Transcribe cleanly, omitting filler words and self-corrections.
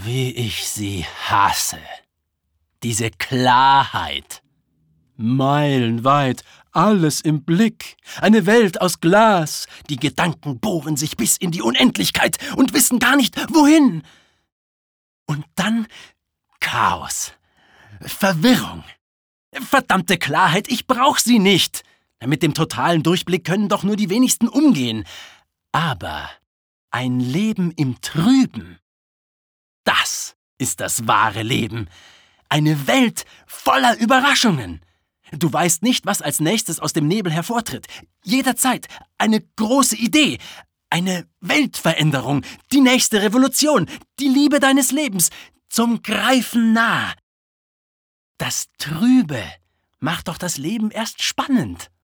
wie ich sie hasse. Diese Klarheit. Meilenweit, alles im Blick. Eine Welt aus Glas. Die Gedanken bohren sich bis in die Unendlichkeit und wissen gar nicht, wohin. Und dann Chaos. Verwirrung. Verdammte Klarheit, ich brauch sie nicht. Mit dem totalen Durchblick können doch nur die wenigsten umgehen. Aber ein Leben im Trüben, das ist das wahre Leben. Eine Welt voller Überraschungen. Du weißt nicht, was als nächstes aus dem Nebel hervortritt. Jederzeit eine große Idee, eine Weltveränderung, die nächste Revolution, die Liebe deines Lebens, zum Greifen nah. Das Trübe macht doch das Leben erst spannend.